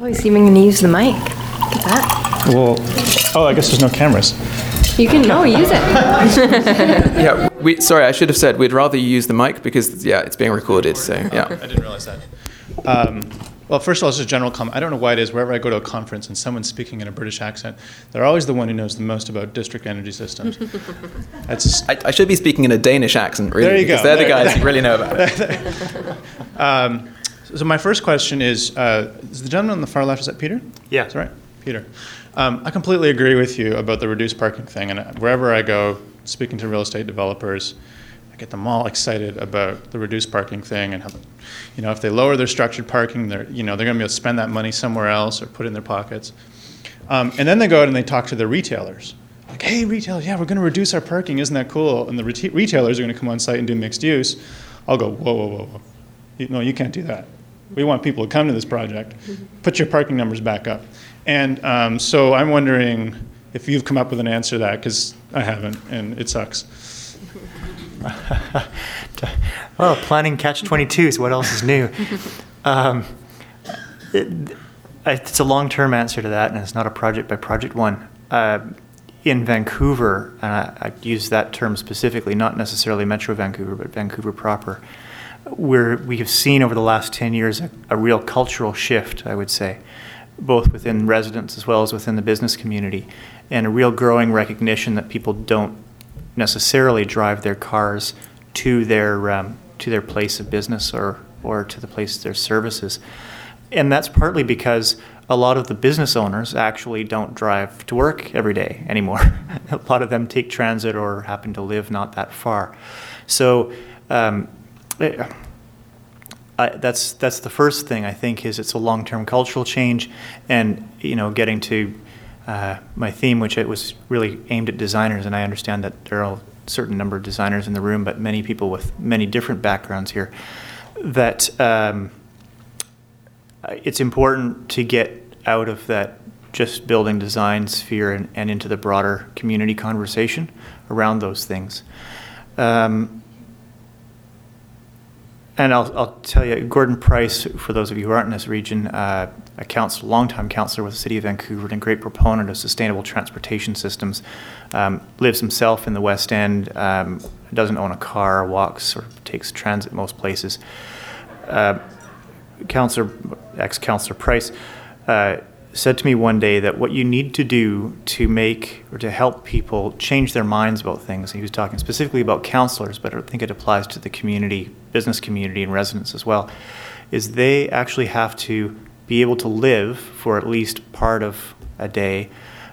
Oh, he's even going to use the mic. Look at that. Well, I guess there's no cameras. You can, use it. Yeah, sorry, I should have said we'd rather you use the mic because, it's being recorded, so, yeah. I didn't realize that. Well, first of all, it's a general comment. I don't know why it is. Wherever I go to a conference and someone's speaking in a British accent, they're always the one who knows the most about district energy systems. I should be speaking in a Danish accent, really. There you go. Because they're the guys who really know about it. So my first question is the gentleman on the far left, is that Peter? Yeah. That's right, Peter. I completely agree with you about the reduced parking thing. And wherever I go, speaking to real estate developers, I get them all excited about the reduced parking thing and how, if they lower their structured parking, they're going to be able to spend that money somewhere else or put it in their pockets. And then they go out and they talk to the retailers. Like, hey, retailers, we're going to reduce our parking. Isn't that cool? And the retailers are going to come on site and do mixed use. I'll go, whoa. No, you can't do that. We want people to come to this project. Put your parking numbers back up. And so I'm wondering if you've come up with an answer to that, because I haven't, and it sucks. Well, planning catch-22s, what else is new? It's a long-term answer to that, and it's not a project-by-project one. In Vancouver, and I use that term specifically, not necessarily Metro Vancouver, but Vancouver proper, where we have seen over the last 10 years a real cultural shift, I would say, both within residents as well as within the business community, and a real growing recognition that people don't necessarily drive their cars to their place of business or to the place of their services. And that's partly because a lot of the business owners actually don't drive to work every day anymore. A lot of them take transit or happen to live not that far. So that's the first thing, I think, is it's a long-term cultural change. And, getting to my theme, which it was really aimed at designers, and I understand that there are a certain number of designers in the room, but many people with many different backgrounds here, that it's important to get out of that just building design sphere and into the broader community conversation around those things. And I'll tell you, Gordon Price, for those of you who aren't in this region, a longtime councillor with the City of Vancouver and a great proponent of sustainable transportation systems, lives himself in the West End, doesn't own a car, walks or takes transit most places. Ex-Councillor Price said to me one day that what you need to do to make or to help people change their minds about things, he was talking specifically about councillors, but I think it applies to the community, business community and residents as well, is they actually have to be able to live for at least part of a day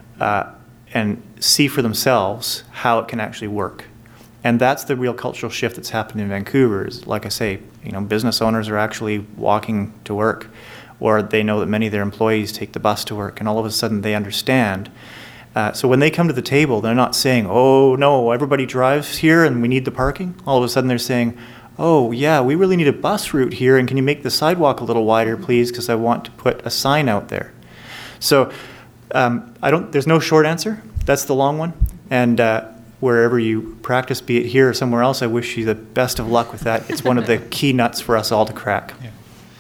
and see for themselves how it can actually work. And that's the real cultural shift that's happened in Vancouver. Is, like I say, business owners are actually walking to work, or they know that many of their employees take the bus to work, and all of a sudden they understand. So when they come to the table, they're not saying, oh no, everybody drives here and we need the parking. All of a sudden they're saying, oh yeah, we really need a bus route here, and can you make the sidewalk a little wider, please, because I want to put a sign out there. So there's no short answer. That's the long one. And wherever you practice, be it here or somewhere else, I wish you the best of luck with that. It's one of the key nuts for us all to crack. Yeah.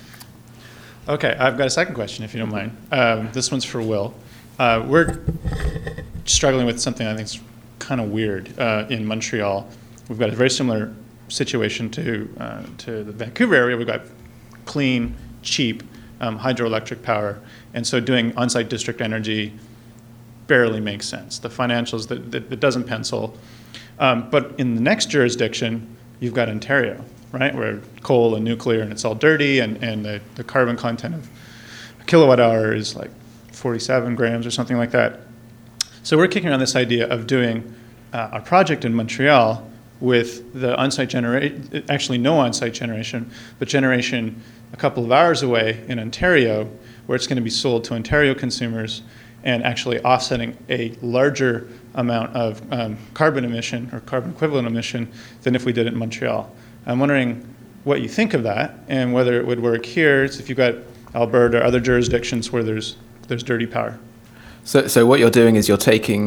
Okay, I've got a second question, if you don't mind. This one's for Will. We're struggling with something I think is kind of weird in Montreal. We've got a very similar situation to the Vancouver area. We've got clean, cheap hydroelectric power, and so doing on-site district energy barely makes sense. The financials, that doesn't pencil. But in the next jurisdiction, you've got Ontario, right, where coal and nuclear, and it's all dirty, and the carbon content of a kilowatt hour is like 47 grams or something like that. So we're kicking around this idea of doing our project in Montreal with the on-site generation, actually no on-site generation, but generation a couple of hours away in Ontario, where it's going to be sold to Ontario consumers and actually offsetting a larger amount of carbon emission or carbon equivalent emission than if we did it in Montreal. I'm wondering what you think of that and whether it would work here if you've got Alberta or other jurisdictions where there's dirty power. So what you're doing is you're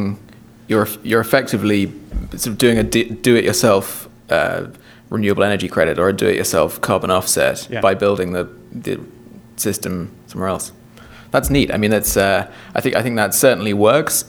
effectively sort of doing a do-it-yourself renewable energy credit or a do-it-yourself carbon offset by building the system somewhere else. That's neat. I mean, that's I think that certainly works.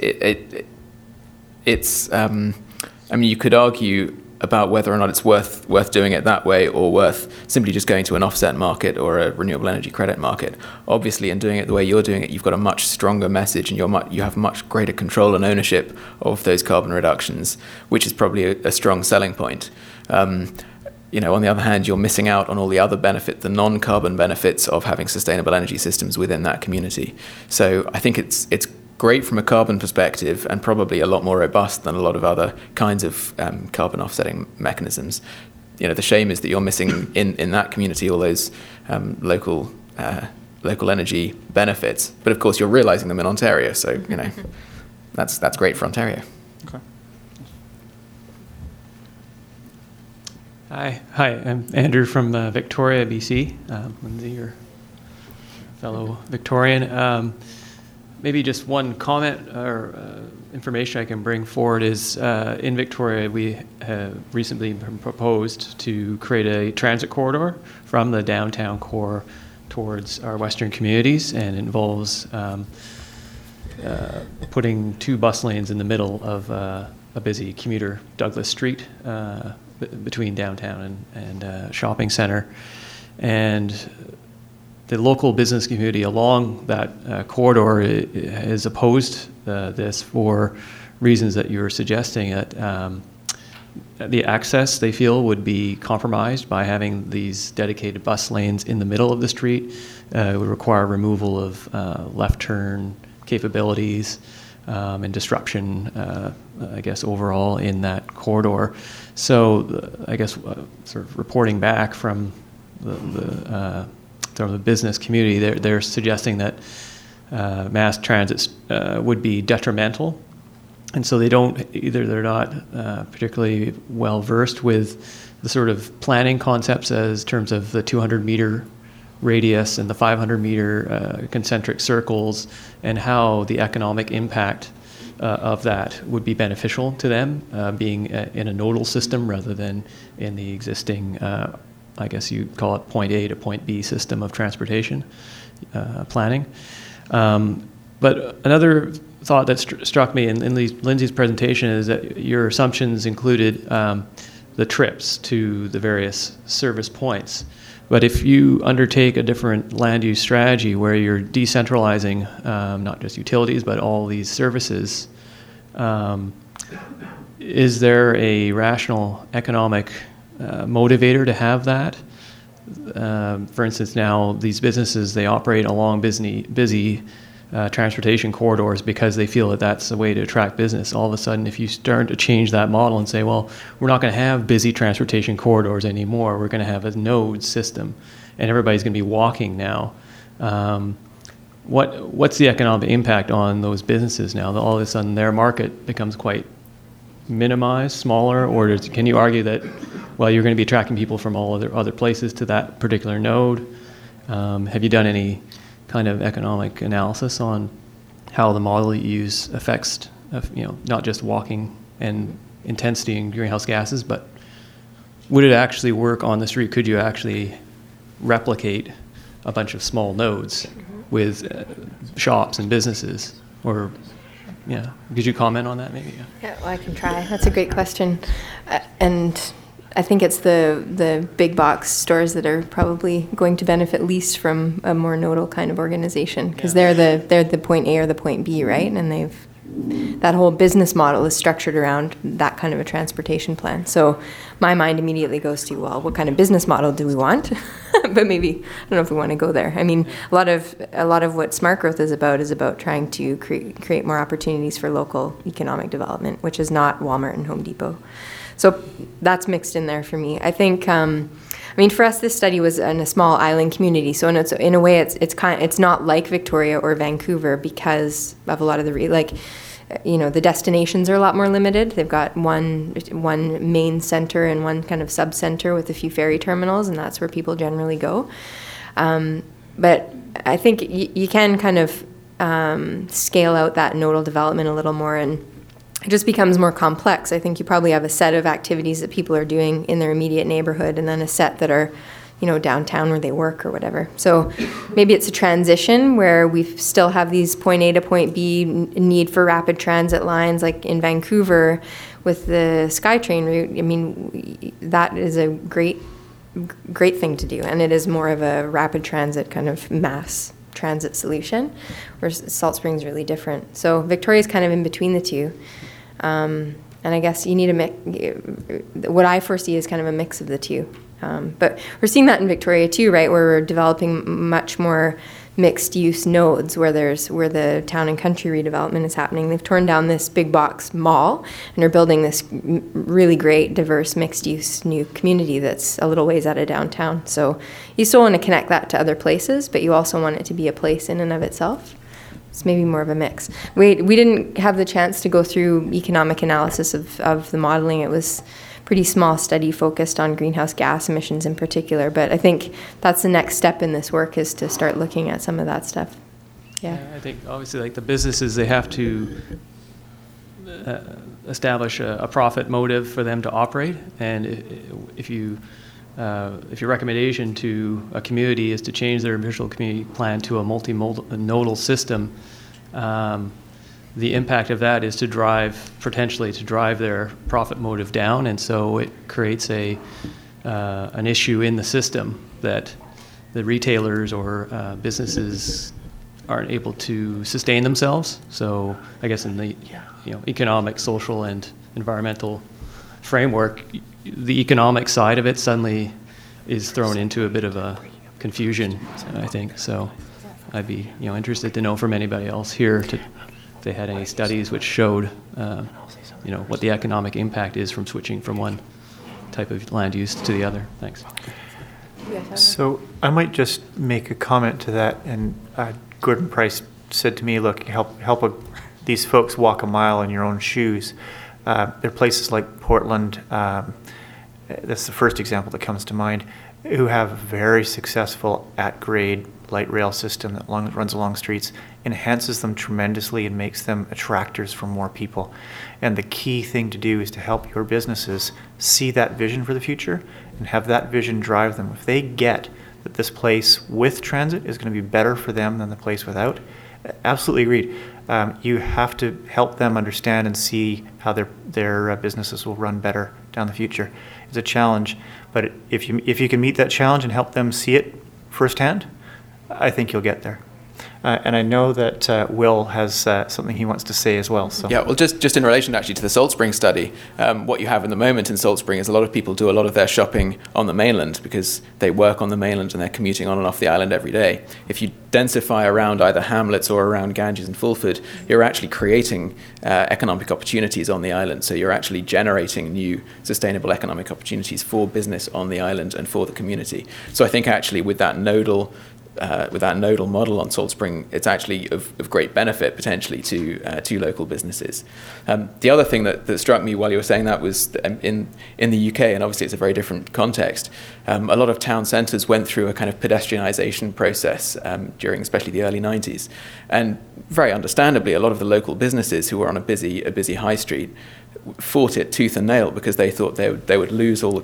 It's I mean, you could argue about whether or not it's worth doing it that way, or worth simply just going to an offset market or a renewable energy credit market. Obviously, in doing it the way you're doing it, you've got a much stronger message, and you have much greater control and ownership of those carbon reductions, which is probably a strong selling point. On the other hand, you're missing out on all the other the non-carbon benefits of having sustainable energy systems within that community. So I think it's great from a carbon perspective, and probably a lot more robust than a lot of other kinds of carbon offsetting mechanisms. The shame is that you're missing in that community all those local energy benefits. But of course, you're realizing them in Ontario. So that's great for Ontario. Okay. Hi, I'm Andrew from Victoria, BC. Lindsay, your fellow Victorian. Maybe just one comment or information I can bring forward is in Victoria, we have recently proposed to create a transit corridor from the downtown core towards our western communities, and involves putting 2 bus lanes in the middle of a busy commuter Douglas Street between downtown and shopping center. And the local business community along that corridor is opposed this for reasons that you're suggesting. That the access, they feel, would be compromised by having these dedicated bus lanes in the middle of the street. It would require removal of left turn capabilities and disruption, I guess, overall in that corridor. So I guess sort of reporting back from the business community, they're suggesting that mass transit would be detrimental, and so they're not particularly well versed with the sort of planning concepts as terms of the 200-meter radius and the 500-meter concentric circles, and how the economic impact of that would be beneficial to them, being in a nodal system rather than in the existing I guess you call it point A to point B system of transportation planning. But another thought that struck me in Lindsay's presentation is that your assumptions included the trips to the various service points. But if you undertake a different land use strategy where you're decentralizing not just utilities but all these services, is there a rational economic motivator to have that? For instance, now these businesses, they operate along busy transportation corridors because they feel that that's a way to attract business. All of a sudden, if you start to change that model and say, well, we're not going to have busy transportation corridors anymore, we're going to have a node system, and everybody's going to be walking now. What's the economic impact on those businesses now that all of a sudden their market becomes quite minimized, smaller? Or can you argue that, well, you're going to be attracting people from all other places to that particular node? Have you done any kind of economic analysis on how the model you use affects, not just walking and intensity in greenhouse gases, but would it actually work on the street? Could you actually replicate a bunch of small nodes with shops and businesses? Or, could you comment on that maybe? Yeah, well, I can try. That's a great question. And I think it's the big box stores that are probably going to benefit least from a more nodal kind of organization, because they're the point A or the point B, right? And that whole business model is structured around that kind of a transportation plan. So my mind immediately goes to, well, what kind of business model do we want? But maybe, I don't know if we want to go there. I mean, a lot of what Smart Growth is about trying to create more opportunities for local economic development, which is not Walmart and Home Depot. So that's mixed in there for me. I think, for us, this study was in a small island community. So in a way, it's not like Victoria or Vancouver because of a lot of the destinations are a lot more limited. They've got one main center and one kind of sub-center with a few ferry terminals, and that's where people generally go. But I think you can kind of scale out that nodal development a little more, and it just becomes more complex. I think you probably have a set of activities that people are doing in their immediate neighborhood, and then a set that are downtown where they work or whatever. So maybe it's a transition where we still have these point A to point B need for rapid transit lines, like in Vancouver with the SkyTrain route. I mean, that is a great thing to do, and it is more of a rapid transit kind of mass transit solution, whereas Salt Spring is really different. So Victoria is kind of in between the two. And I guess you need a mix. What I foresee is kind of a mix of the two. But we're seeing that in Victoria too, right? Where we're developing much more mixed-use nodes, where the town and country redevelopment is happening. They've torn down this big box mall and are building this really great, diverse, mixed-use new community that's a little ways out of downtown. So you still want to connect that to other places, but you also want it to be a place in and of itself. It's maybe more of a mix. We didn't have the chance to go through economic analysis of the modeling. It was pretty small study focused on greenhouse gas emissions in particular, but I think that's the next step in this work, is to start looking at some of that stuff. Yeah. I think obviously, like the businesses, they have to establish a profit motive for them to operate, and if your recommendation to a community is to change their initial community plan to a multimodal system, the impact of that is potentially to drive their profit motive down, and so it creates an issue in the system that the retailers or businesses aren't able to sustain themselves. So I guess in the economic, social, and environmental framework, the economic side of it suddenly is thrown into a bit of a confusion, I think. So I'd be interested to know from anybody else here if they had any studies which showed what the economic impact is from switching from one type of land use to the other. Thanks. So I might just make a comment to that. And Gordon Price said to me, look, help these folks walk a mile in your own shoes. There are places like Portland, that's the first example that comes to mind, who have a very successful at-grade light rail system that runs along streets, enhances them tremendously and makes them attractors for more people. And the key thing to do is to help your businesses see that vision for the future and have that vision drive them. If they get that this place with transit is going to be better for them than the place without, absolutely agreed. You have to help them understand and see how their businesses will run better down the future. It's a challenge, but if you can meet that challenge and help them see it firsthand, I think you'll get there. And I know that Will has something he wants to say as well. So. Yeah, well, just in relation actually to the Salt Spring study, what you have in the moment in Salt Spring is a lot of people do a lot of their shopping on the mainland because they work on the mainland and they're commuting on and off the island every day. If you densify around either hamlets or around Ganges and Fulford, you're actually creating economic opportunities on the island. So you're actually generating new sustainable economic opportunities for business on the island and for the community. So I think actually with that nodal model on Salt Spring, it's actually of great benefit potentially to local businesses. The other thing that struck me while you were saying that was in the UK, and obviously it's a very different context, a lot of town centres went through a kind of pedestrianisation process during especially the early 90s. And very understandably, a lot of the local businesses who were on a busy high street fought it tooth and nail because they thought they would lose all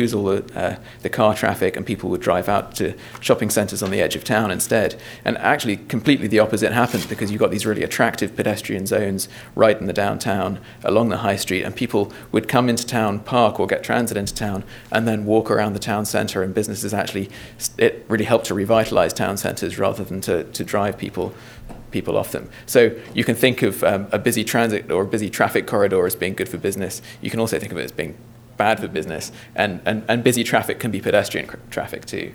the car traffic and people would drive out to shopping centres on the edge of town instead. And actually completely the opposite happened because you've got these really attractive pedestrian zones right in the downtown along the high street, and people would come into town, park or get transit into town and then walk around the town centre, and businesses it really helped to revitalise town centres rather than to drive people off them. So you can think of a busy transit or a busy traffic corridor as being good for business. You can also think of it as being bad for business, and busy traffic can be pedestrian traffic too.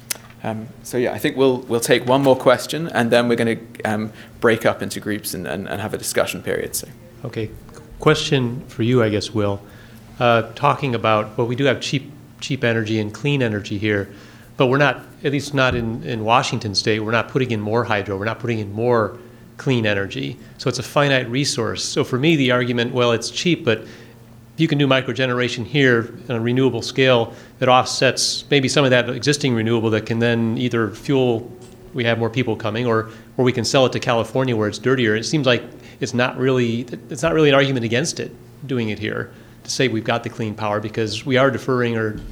So yeah, I think we'll take one more question, and then we're going to break up into groups and have a discussion period. So. Okay, question for you, I guess, Will. Talking about, well, we do have cheap energy and clean energy here, but we're not, at least not in Washington State, we're not putting in more hydro, we're not putting in more clean energy. So it's a finite resource. So for me, the argument, well, it's cheap, but if you can do microgeneration here on a renewable scale that offsets maybe some of that existing renewable that can then either fuel, we have more people coming, or we can sell it to California where it's dirtier. It seems like it's not really an argument against it, doing it here, to say we've got the clean power, because we are deferring or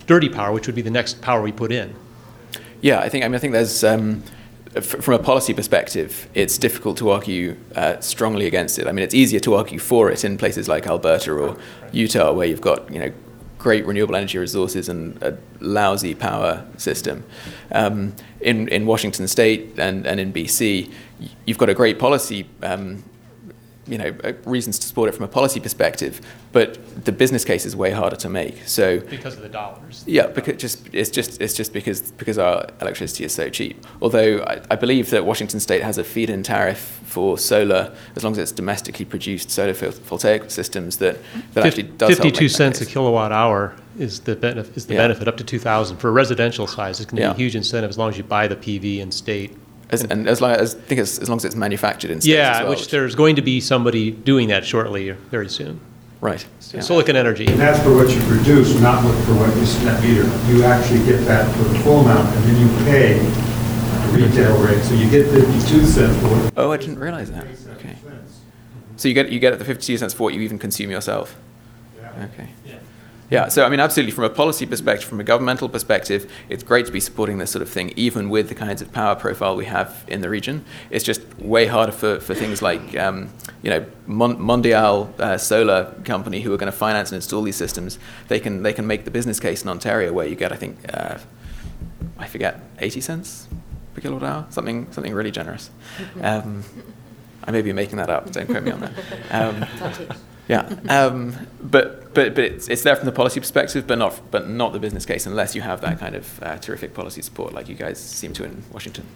dirty power, which would be the next power we put in. Yeah, I think there's from a policy perspective, it's difficult to argue strongly against it. I mean, it's easier to argue for it in places like Alberta or Utah, where you've got great renewable energy resources and a lousy power system. In Washington State and in BC, you've got a great policy. Reasons to support it from a policy perspective, but the business case is way harder to make. So because of the dollars. Yeah, because it's just because our electricity is so cheap. Although I believe that Washington State has a feed-in tariff for solar, as long as it's domestically produced solar photovoltaic systems, that actually does help 52 make cents that a kilowatt hour is the benefit up to 2,000 for a residential size. It's going to be a huge incentive as long as you buy the PV in state. As long as it's manufactured in states as well, which there's going to be somebody doing that shortly, very soon. Right. So Silicon Energy. And that's for what you produce, not for what you net meter. You actually get that for the full amount, and then you pay the retail rate. So you get 52 cents for it. Oh, I didn't realize that. Okay. So you get at the 52 cents for what you even consume yourself. Yeah. Okay. Yeah, so I mean, absolutely, from a policy perspective, from a governmental perspective, it's great to be supporting this sort of thing, even with the kinds of power profile we have in the region. It's just way harder for things like, Mondial Solar Company, who are going to finance and install these systems. They can make the business case in Ontario where you get, I think, I forget, 80 cents per kilowatt hour, something really generous. I may be making that up. Don't quote me on that. But it's there from the policy perspective, but not the business case, unless you have that kind of terrific policy support like you guys seem to in Washington.